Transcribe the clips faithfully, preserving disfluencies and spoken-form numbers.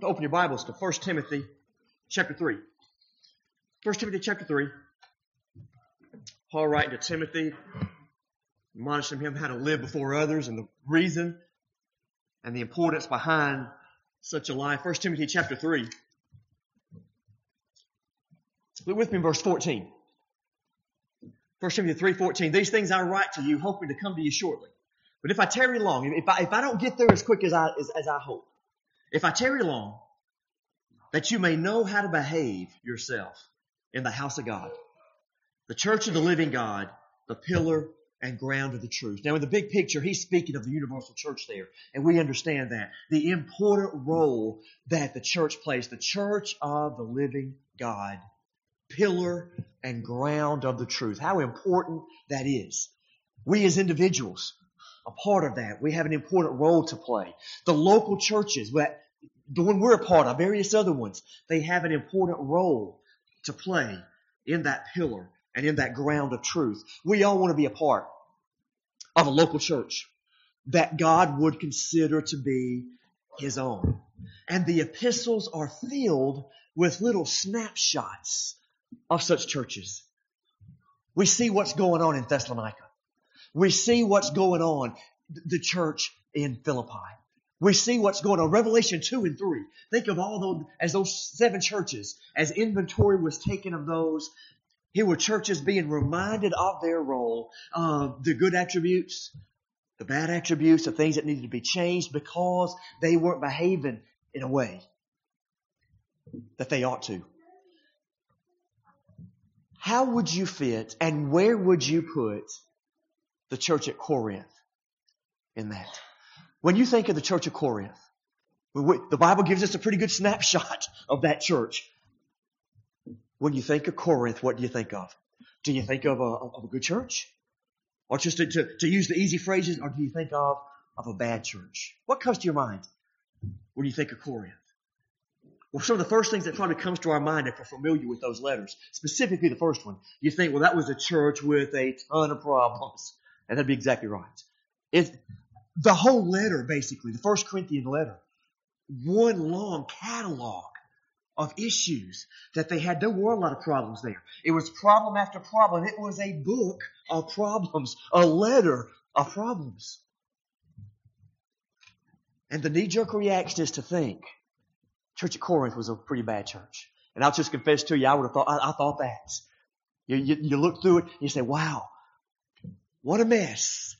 to open your Bibles to First Timothy chapter three. First Timothy chapter three. Paul writing to Timothy, admonishing him how to live before others and the reason and the importance behind such a life. First Timothy chapter three. Look with me in verse fourteen. First Timothy three fourteen. These things I write to you, hoping to come to you shortly. But if I tarry long, if I, if I don't get there as quick as I, as, as I hope, if I tarry long, that you may know how to behave yourself in the house of God, the church of the living God, the pillar and ground of the truth. Now, in the big picture, he's speaking of the universal church there, and we understand that. The important role that the church plays, the church of the living God, pillar and ground of the truth. How important that is. We as individuals, a part of that. We have an important role to play. The local churches, the one we're a part of, various other ones, they have an important role to play in that pillar and in that ground of truth. We all want to be a part of a local church that God would consider to be His own. And the epistles are filled with little snapshots of such churches. We see what's going on in Thessalonica. We see what's going on, the church in Philippi. We see what's going on. Revelation two and three. Think of all those, as those seven churches, as inventory was taken of those. Here were churches being reminded of their role, uh, the good attributes, the bad attributes, the things that needed to be changed because they weren't behaving in a way that they ought to. How would you fit and where would you put the church at Corinth in that? When you think of the church of Corinth, the Bible gives us a pretty good snapshot of that church. When you think of Corinth, what do you think of? Do you think of a, of a good church? Or just to, to, to use the easy phrases, or do you think of, of a bad church? What comes to your mind when you think of Corinth? Well, some of the first things that probably comes to our mind if we're familiar with those letters, specifically the first one, you think, well, that was a church with a ton of problems. And that'd be exactly right. It's the whole letter, basically, the First Corinthian letter, one long catalog of issues that they had. There were a lot of problems there. It was problem after problem. It was a book of problems, a letter of problems. And the knee-jerk reaction is to think Church at Corinth was a pretty bad church. And I'll just confess to you, I would have thought, I, I thought that. You, you, you look through it and you say, wow, what a mess.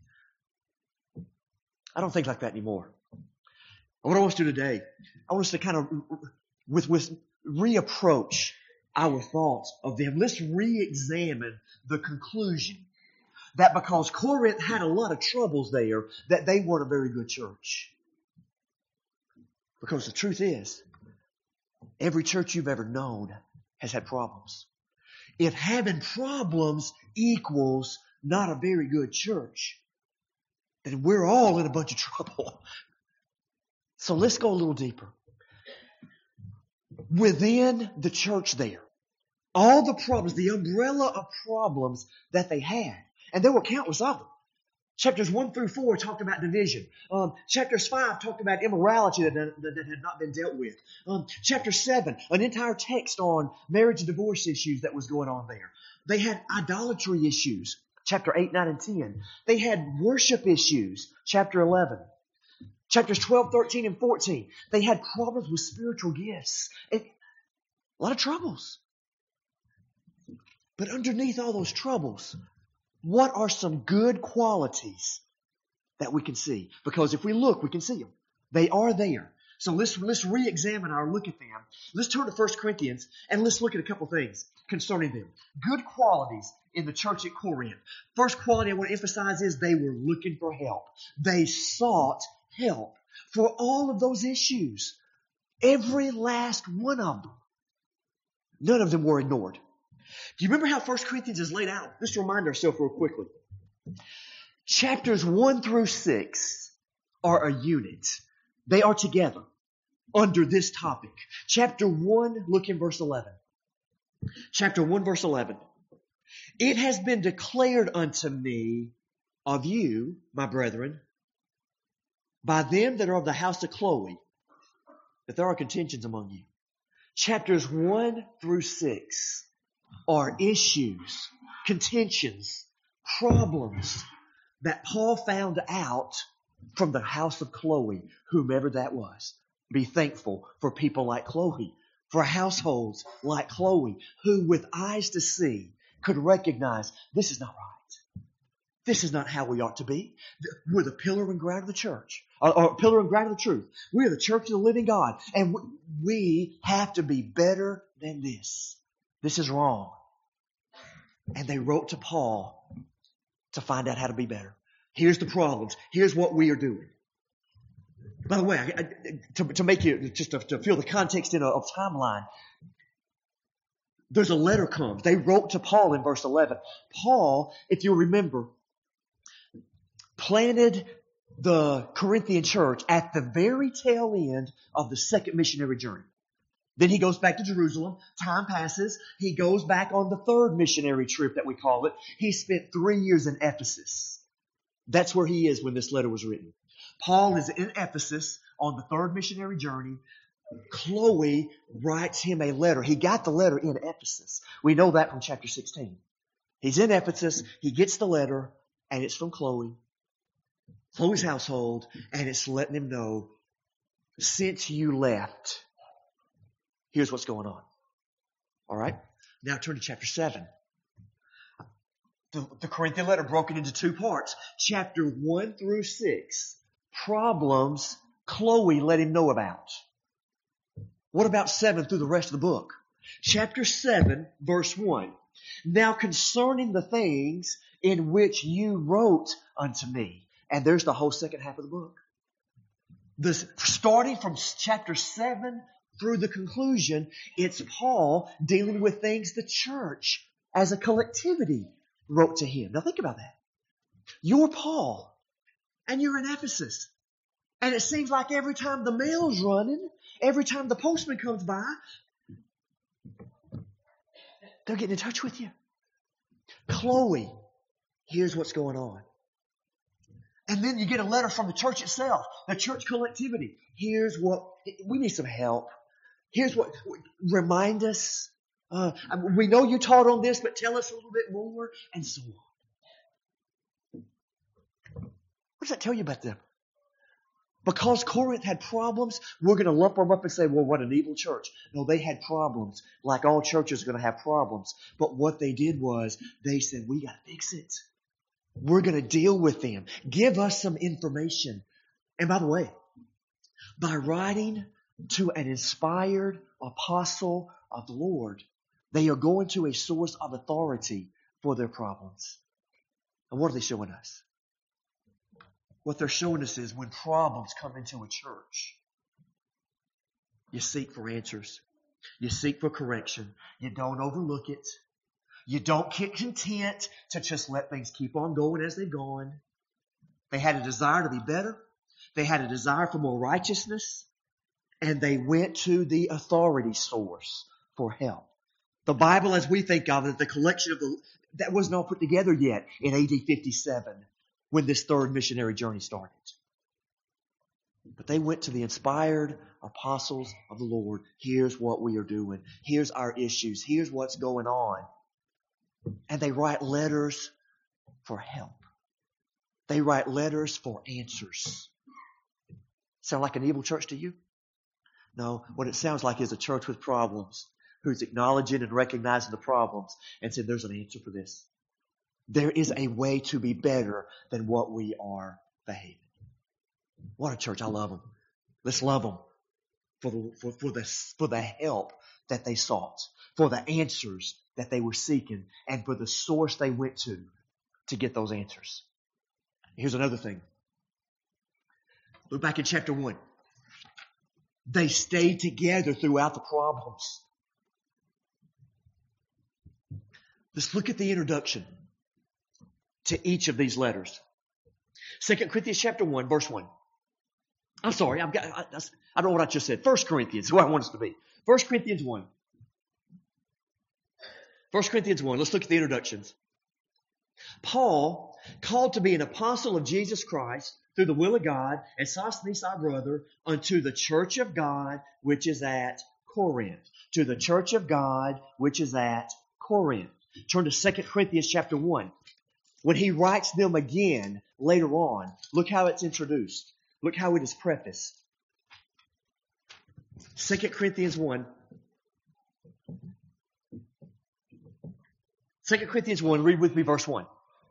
I don't think like that anymore. And what I want us to do today, I want us to kind of with, with reapproach our thoughts of them. Let's re-examine the conclusion that because Corinth had a lot of troubles there, that they weren't a very good church. Because the truth is, every church you've ever known has had problems. If having problems equals not a very good church, then we're all in a bunch of trouble. So let's go a little deeper. Within the church there, all the problems, the umbrella of problems that they had, and there were countless of them. Chapters one through four talked about division. Um, chapters five talked about immorality that, that, that had not been dealt with. Um, chapter seven, an entire text on marriage and divorce issues that was going on there. They had idolatry issues. Chapter eight, nine, and ten. They had worship issues. Chapter eleven. Chapters twelve, thirteen, and fourteen. They had problems with spiritual gifts. It, a lot of troubles. But underneath all those troubles, what are some good qualities that we can see? Because if we look, we can see them. They are there. So let's, let's re-examine our look at them. Let's turn to First Corinthians and let's look at a couple things concerning them. Good qualities in the church at Corinth. First quality I want to emphasize is they were looking for help. They sought help for all of those issues. Every last one of them. None of them were ignored. Do you remember how First Corinthians is laid out? Let's remind ourselves real quickly. Chapters one through six are a unit. They are together under this topic. Chapter one, look in verse eleven. Chapter one, verse eleven. It has been declared unto me of you, my brethren, by them that are of the house of Chloe, that there are contentions among you. Chapters one through six are issues, contentions, problems that Paul found out from the house of Chloe, whomever that was. Be thankful for people like Chloe, for households like Chloe, who with eyes to see could recognize this is not right. This is not how we ought to be. We're the pillar and ground of the church, or, or pillar and ground of the truth. We are the church of the living God, and we have to be better than this. This is wrong. And they wrote to Paul to find out how to be better. Here's the problems. Here's what we are doing. By the way, I, I, to, to make you, just to, to fill the context in a, of timeline, there's a letter comes. They wrote to Paul in verse eleven. Paul, if you remember, planted the Corinthian church at the very tail end of the second missionary journey. Then he goes back to Jerusalem. Time passes. He goes back on the third missionary trip that we call it. He spent three years in Ephesus. That's where he is when this letter was written. Paul is in Ephesus on the third missionary journey. Chloe writes him a letter. He got the letter in Ephesus. We know that from chapter sixteen. He's in Ephesus. He gets the letter, and it's from Chloe, Chloe's household, and it's letting him know, since you left, here's what's going on. All right? Now turn to chapter seven. The, the Corinthian letter broken into two parts. Chapter one through six. Problems Chloe let him know about. What about seven through the rest of the book? Chapter seven, verse one. Now concerning the things in which you wrote unto me. And there's the whole second half of the book. This, starting from chapter seven through the conclusion, it's Paul dealing with things the church as a collectivity wrote to him. Now think about that. You're Paul, and you're in Ephesus. And it seems like every time the mail's running, every time the postman comes by, they're getting in touch with you. Chloe, here's what's going on. And then you get a letter from the church itself, the church collectivity. Here's what, we need some help. Here's what, remind us. Uh, we know you taught on this, but tell us a little bit more, and so on. What does that tell you about them? Because Corinth had problems, we're going to lump them up and say, well, what an evil church. No, they had problems, like all churches are going to have problems. But what they did was, they said, we got to fix it. We're going to deal with them. Give us some information. And by the way, by writing to an inspired apostle of the Lord, they are going to a source of authority for their problems. And what are they showing us? What they're showing us is when problems come into a church, you seek for answers. You seek for correction. You don't overlook it. You don't get content to just let things keep on going as they've gone. They had a desire to be better. They had a desire for more righteousness. And they went to the authority source for help. The Bible, as we think of it, the collection of the, that wasn't all put together yet in A D fifty-seven when this third missionary journey started. But they went to the inspired apostles of the Lord. Here's what we are doing. Here's our issues. Here's what's going on. And they write letters for help. They write letters for answers. Sound like an evil church to you? No, what it sounds like is a church with problems who's acknowledging and recognizing the problems and saying there's an answer for this. There is a way to be better than what we are behaving. What a church. I love them. Let's love them for the, for, for the, for the help that they sought, for the answers that they were seeking, and for the source they went to to get those answers. Here's another thing. Look back in chapter one. They stayed together throughout the problems. Let's look at the introduction to each of these letters. Second Corinthians chapter one, verse one. I'm sorry, I've got, I, I don't know what I just said. First Corinthians, who I want us to be. First Corinthians one. First Corinthians one, let's look at the introductions. Paul, called to be an apostle of Jesus Christ, through the will of God, and Sosthenes our brother, unto the church of God which is at Corinth. To the church of God which is at Corinth. Turn to Second Corinthians chapter one. When he writes them again later on, look how it's introduced. Look how it is prefaced. Second Corinthians one. Second Corinthians one, read with me verse one.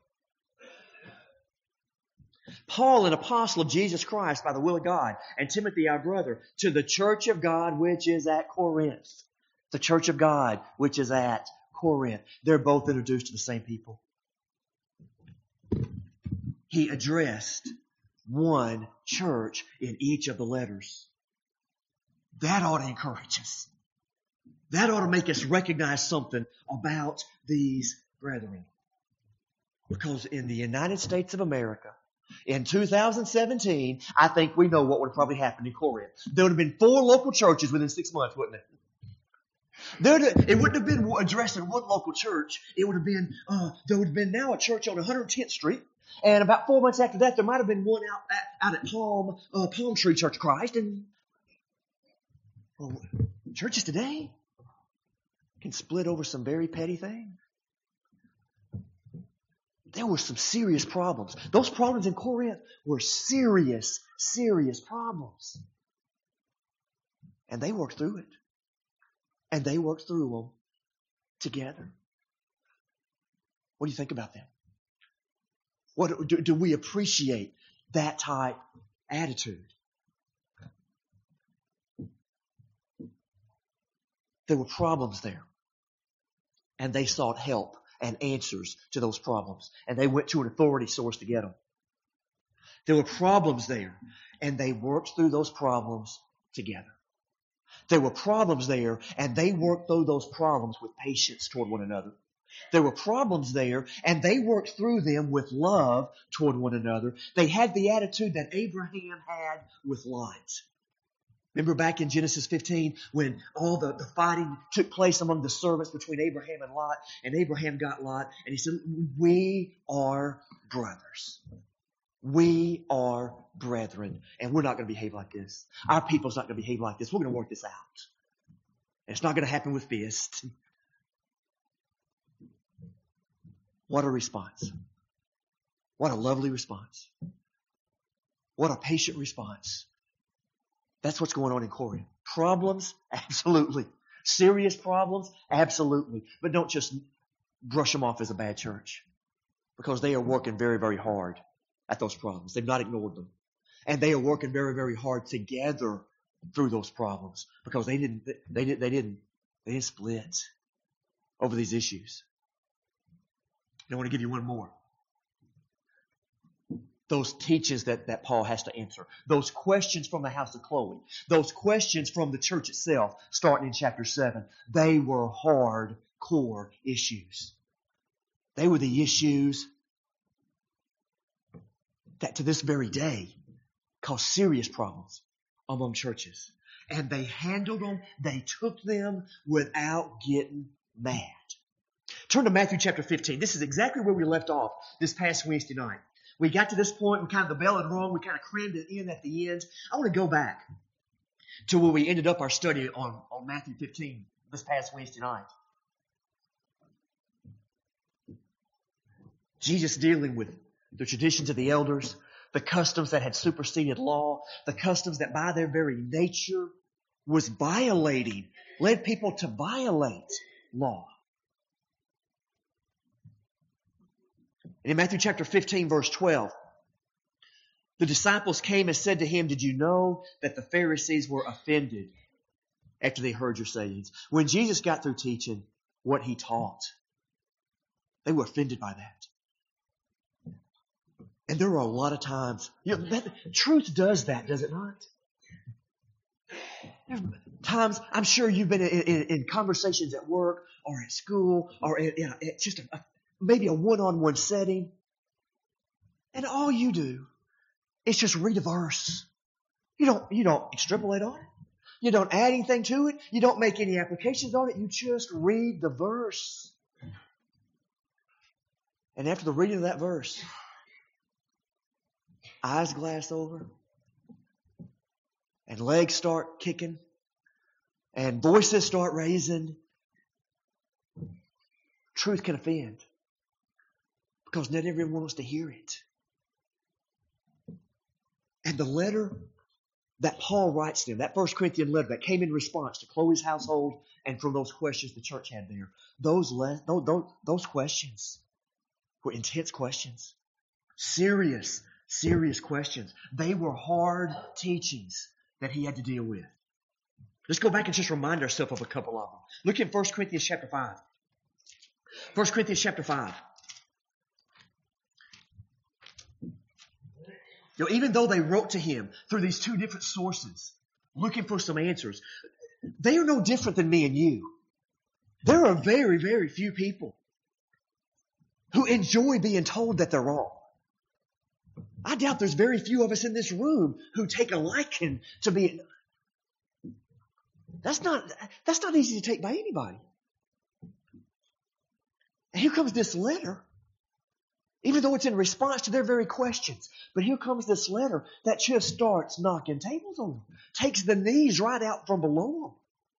Paul, an apostle of Jesus Christ by the will of God, and Timothy our brother, to the church of God which is at Corinth. The church of God which is at Corinth. They're both introduced to the same people. He addressed one church in each of the letters. That ought to encourage us. That ought to make us recognize something about these brethren. Because in the United States of America, in two thousand seventeen, I think we know what would have probably happened in Corinth. There would have been four local churches within six months, wouldn't it? There would have, it wouldn't have been addressed in one local church. It would have been, uh, there would have been now a church on one hundred tenth Street. And about four months after that, there might have been one out at, out at Palm, uh, Palm Tree Church of Christ. And well, churches today can split over some very petty things. There were some serious problems. Those problems in Corinth were serious, serious problems. And they worked through it. And they worked through them together. What do you think about them? What do, do we appreciate that type attitude? There were problems there. And they sought help and answers to those problems. And they went to an authority source to get them. There were problems there. And they worked through those problems together. There were problems there, and they worked through those problems with patience toward one another. There were problems there, and they worked through them with love toward one another. They had the attitude that Abraham had with Lot. Remember back in Genesis fifteen when all the, the fighting took place among the servants between Abraham and Lot, and Abraham got Lot, and he said, we are brothers. We are brethren, and we're not going to behave like this. Our people's not going to behave like this. We're going to work this out. And it's not going to happen with fists. What a response. What a lovely response. What a patient response. That's what's going on in Corinth. Problems? Absolutely. Serious problems? Absolutely. But don't just brush them off as a bad church. Because they are working very, very hard at those problems. They've not ignored them. And they are working very, very hard together through those problems. Because they didn't, they didn't, they didn't, they didn't split over these issues. And I want to give you one more. Those teachings that, that Paul has to answer. Those questions from the house of Chloe. Those questions from the church itself, starting in chapter seven. They were hard core issues. They were the issues that to this very day cause serious problems among churches. And they handled them, they took them without getting mad. Turn to Matthew chapter fifteen. This is exactly where we left off this past Wednesday night. We got to this point, we kind of, the bell had rung, we kind of crammed it in at the end. I want to go back to where we ended up our study on, on Matthew fifteen this past Wednesday night. Jesus dealing with the traditions of the elders, the customs that had superseded law, the customs that by their very nature was violating, led people to violate law. In Matthew chapter fifteen, verse twelve, the disciples came and said to him, did you know that the Pharisees were offended after they heard your sayings? When Jesus got through teaching what he taught, they were offended by that. And there are a lot of times, you know, that, truth does that, does it not? There's times, I'm sure you've been in, in, in conversations at work or at school or in, in, in just a, a, maybe a one-on-one setting. And all you do is just read a verse. You don't, you don't extrapolate on it. You don't add anything to it. You don't make any applications on it. You just read the verse. And after the reading of that verse, eyes glass over, and legs start kicking, and voices start raising, truth can offend because not everyone wants to hear it. And the letter that Paul writes to them, that First Corinthian letter that came in response to Chloe's household and from those questions the church had there, those, le- those, those, those questions were intense questions. Serious, serious questions. They were hard teachings that he had to deal with. Let's go back and just remind ourselves of a couple of them. Look in First Corinthians chapter five. First Corinthians chapter five. You know, even though they wrote to him through these two different sources, looking for some answers, they are no different than me and you. There are very, very few people who enjoy being told that they're wrong. I doubt there's very few of us in this room who take a liking to being. That's not, that's not easy to take by anybody. And here comes this letter, even though it's in response to their very questions. But here comes this letter that just starts knocking tables over, takes the knees right out from below them.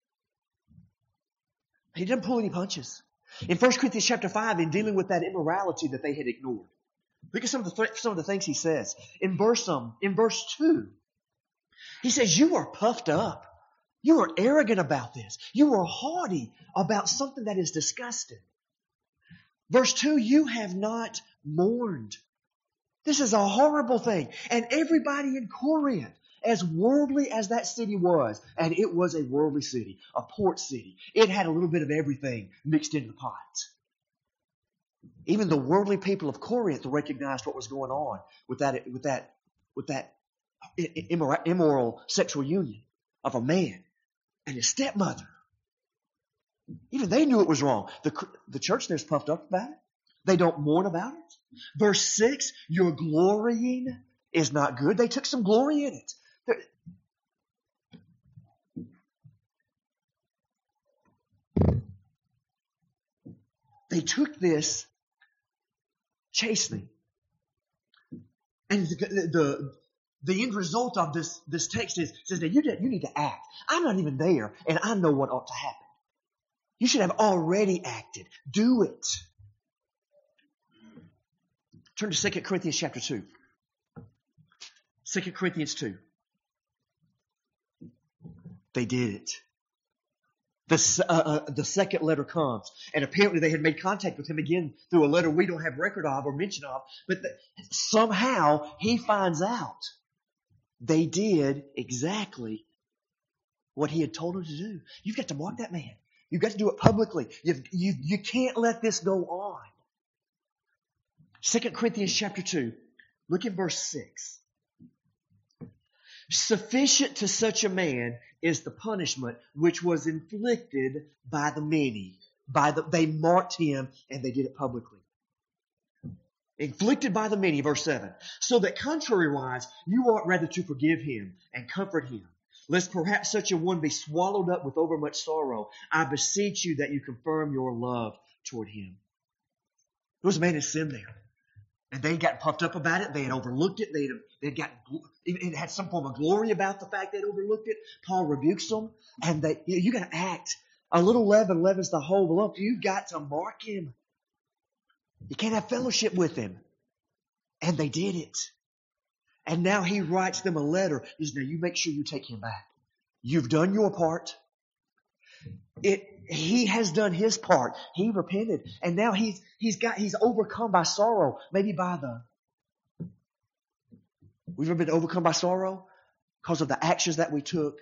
He doesn't pull any punches. In First Corinthians chapter five, in dealing with that immorality that they had ignored, look at some of the th- some of the things he says. In verse um, in verse two, he says, "You are puffed up. You are arrogant about this. You are haughty about something that is disgusting." Verse two, "You have not mourned." This is a horrible thing. And everybody in Corinth, as worldly as that city was, and it was a worldly city, a port city, it had a little bit of everything mixed into the pot. Even the worldly people of Corinth recognized what was going on with that, with that, with that immoral, immoral sexual union of a man and his stepmother. Even they knew it was wrong. The, the church there's puffed up about it. They don't mourn about it. Verse six, "Your glorying is not good." They took some glory in it. They took this chastening. And the, the, the end result of this, this text is, says that you, you need to act. I'm not even there, and I know what ought to happen. You should have already acted. Do it. Turn to Second Corinthians chapter two. Second Corinthians two. They did it. The, uh, uh, the second letter comes, and apparently they had made contact with him again through a letter we don't have record of or mention of, but the, somehow he finds out they did exactly what he had told them to do. You've got to mark that man. You've got to do it publicly. You've, you, you can't let this go on. Second Corinthians chapter two, look at verse six. "Sufficient to such a man is the punishment which was inflicted by the many." By the, they marked him and they did it publicly. Inflicted by the many, verse seven. "So that contrariwise you ought rather to forgive him and comfort him, lest perhaps such a one be swallowed up with overmuch sorrow. I beseech you that you confirm your love toward him." There was a man in sin there. And they had gotten puffed up about it. They had overlooked it. They had, they had gotten, it had some form of glory about the fact they'd overlooked it. Paul rebukes them. And they, you, you got to act. A little leaven leavens the whole lump. You've got to mark him. You can't have fellowship with him. And they did it. And now he writes them a letter. He says, now you make sure you take him back. You've done your part. It, he has done his part. He repented. And now he's, he's got, he's overcome by sorrow. Maybe by the, we've ever been overcome by sorrow because of the actions that we took.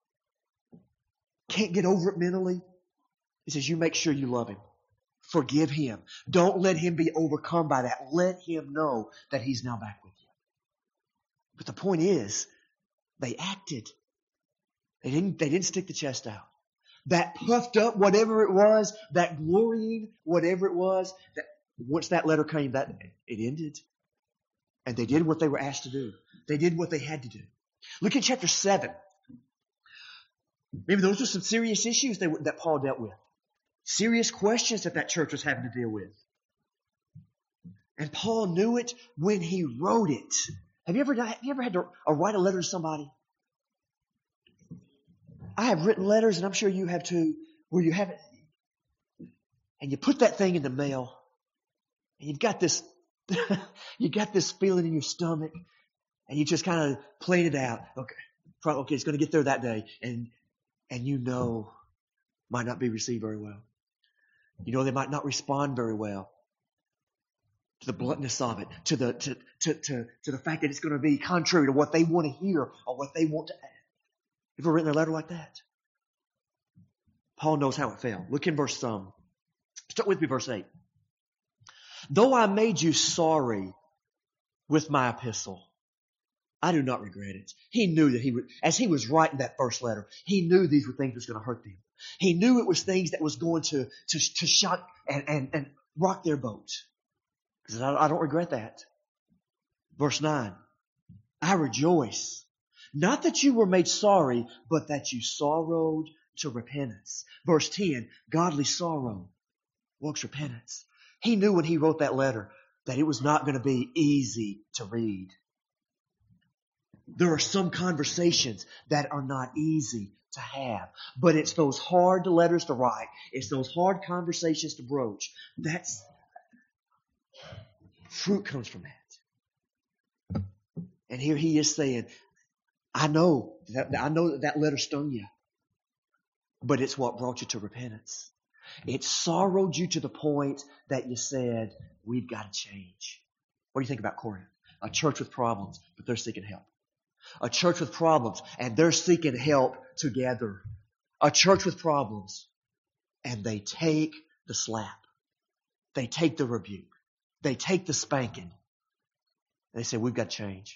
Can't get over it mentally. He says, you make sure you love him. Forgive him. Don't let him be overcome by that. Let him know that he's now back with you. But the point is, they acted. They didn't, they didn't stick the chest out. That puffed up, whatever it was, that glorying, whatever it was, that once that letter came, that it ended. And they did what they were asked to do. They did what they had to do. Look at chapter seven. Maybe those were some serious issues they, that Paul dealt with. Serious questions that that church was having to deal with. And Paul knew it when he wrote it. Have you ever, have you ever had to uh, write a letter to somebody? I have written letters, and I'm sure you have too, where you haven't, and you put that thing in the mail, and you've got this, you got this feeling in your stomach, and you just kind of played it out. Okay, okay, it's going to get there that day, and and you know, might not be received very well. You know, they might not respond very well to the bluntness of it, to the to to to, to the fact that it's going to be contrary to what they want to hear or what they want to add. You ever written a letter like that? Paul knows how it felt. Look in verse um, start with me, verse eight. Though I made you sorry with my epistle, I do not regret it. He knew that he would, as he was writing that first letter, he knew these were things that was going to hurt them. He knew it was things that was going to to, to shock and, and, and rock their boat. He said, I, I don't regret that. Verse nine. I rejoice, not that you were made sorry, but that you sorrowed to repentance. Verse ten. Godly sorrow works repentance. He knew when he wrote that letter that it was not going to be easy to read. There are some conversations that are not easy to have, but it's those hard letters to write. It's those hard conversations to broach. That's fruit comes from that. And here he is saying, I know that I know that, that letter stung you, but it's what brought you to repentance. It sorrowed you to the point that you said, we've got to change. What do you think about Corinth? A church with problems, but they're seeking help. A church with problems, and they're seeking help together. A church with problems, and they take the slap. They take the rebuke. They take the spanking. They say, we've got to change.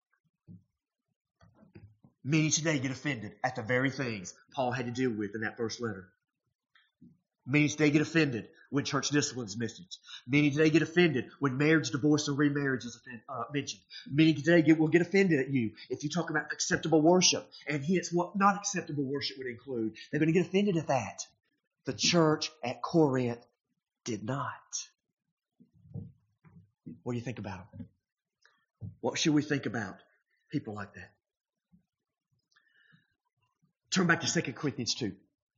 Many today get offended at the very things Paul had to deal with in that first letter. Many today get offended when church discipline is mentioned. Many today get offended when marriage, divorce, and remarriage is uh, mentioned. Many today get, will get offended at you if you talk about acceptable worship. And hence what not acceptable worship would include. They're going to get offended at that. The church at Corinth did not. What do you think about them? What should we think about people like that? Turn back to Second Corinthians two.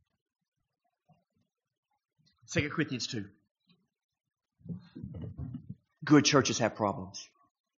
Second Corinthians two. Good churches have problems.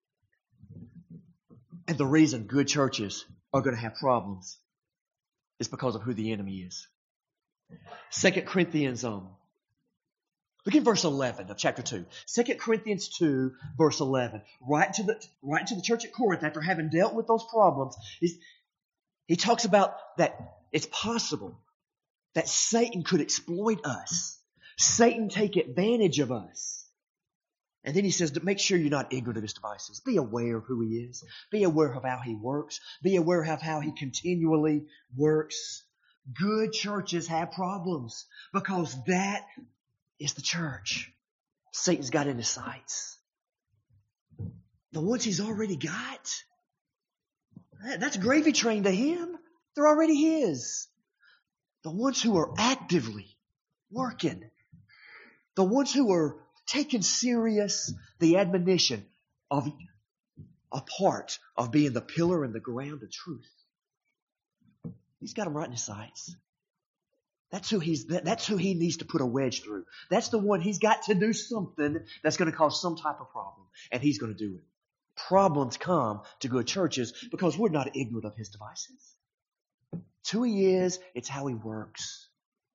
And the reason good churches are going to have problems is because of who the enemy is. Second Corinthians, um, look at verse eleven of chapter two. Second Corinthians two, verse eleven. Right to the, right to the church at Corinth, after having dealt with those problems, is, he talks about that it's possible that Satan could exploit us. Satan take advantage of us. And then he says to make sure you're not ignorant of his devices. Be aware of who he is. Be aware of how he works. Be aware of how he continually works. Good churches have problems because that is the church. Satan's got in his sights. The ones he's already got, that's gravy train to him. They're already his. The ones who are actively working, the ones who are taking serious the admonition of a part of being the pillar and the ground of truth. He's got them right in his sights. That's who he's. That's who he needs to put a wedge through. That's the one he's got to do something that's going to cause some type of problem, and he's going to do it. Problems come to good churches because we're not ignorant of his devices. It's who he is. It's how he works.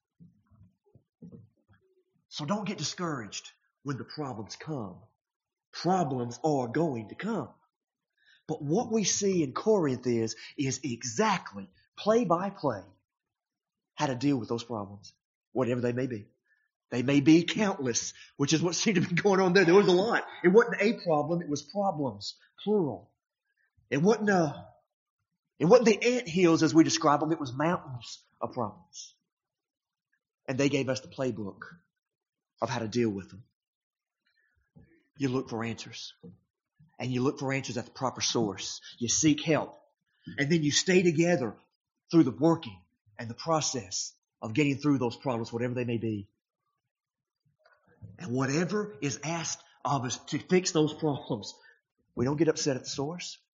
So don't get discouraged when the problems come. Problems are going to come. But what we see in Corinth is, is exactly, play by play, how to deal with those problems, whatever they may be. They may be countless, which is what seemed to be going on there. There was a lot. It wasn't a problem, it was problems, plural. It wasn't a, it wasn't the anthills as we describe them, it was mountains of problems. And they gave us the playbook of how to deal with them. You look for answers. And you look for answers at the proper source. You seek help. And then you stay together through the working and the process of getting through those problems, whatever they may be. And whatever is asked of us to fix those problems, we don't get upset at the source.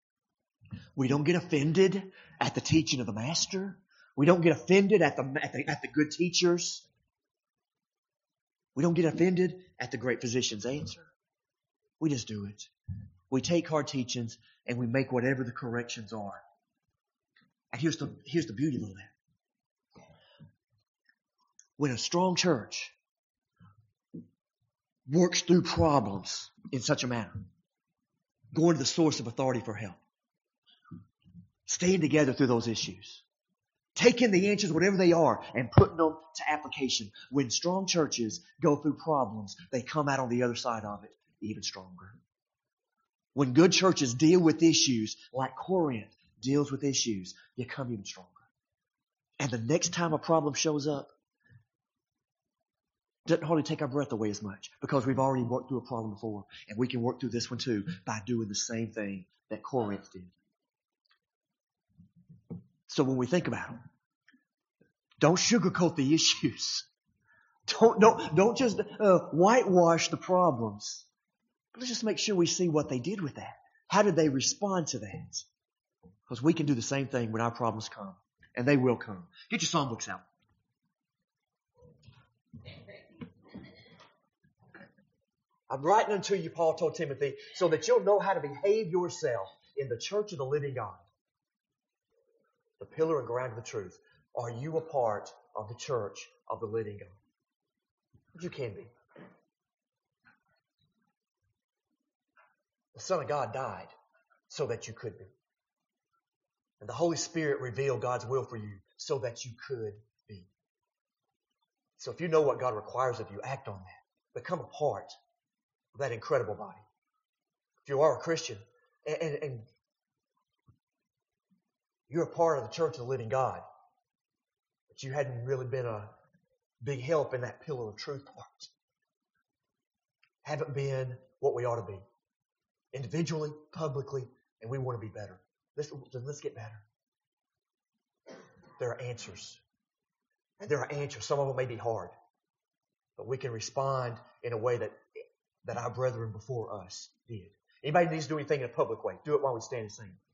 We don't get offended at the teaching of the master. We don't get offended at the, at the, at the good teachers. We don't get offended at the great physician's answer. We just do it. We take hard teachings and we make whatever the corrections are. And here's the, here's the beauty of that. When a strong church works through problems in such a manner, going to the source of authority for help, staying together through those issues, taking the answers, whatever they are, and putting them to application. When strong churches go through problems, they come out on the other side of it even stronger. When good churches deal with issues like Corinth deals with issues, you come even stronger. And the next time a problem shows up, doesn't hardly take our breath away as much because we've already worked through a problem before, and we can work through this one too by doing the same thing that Corinth did. So when we think about it, don't sugarcoat the issues. Don't don't don't just uh, whitewash the problems. But let's just make sure we see what they did with that. How did they respond to that? Because we can do the same thing when our problems come, and they will come. Get your songbooks out. I'm writing unto you, Paul told Timothy, so that you'll know how to behave yourself in the church of the living God, the pillar and ground of the truth. Are you a part of the church of the living God? You can be. The Son of God died so that you could be. And the Holy Spirit revealed God's will for you so that you could be. So if you know what God requires of you, act on that. Become a part of that incredible body. If you are a Christian and, and, and you're a part of the church of the living God, but you hadn't really been a big help in that pillar of truth part, haven't been what we ought to be, individually, publicly, and we want to be better. Let's, let's get better. There are answers. And there are answers. Some of them may be hard, but we can respond in a way that that our brethren before us did. Anybody needs to do anything in a public way, do it while we stand and sing.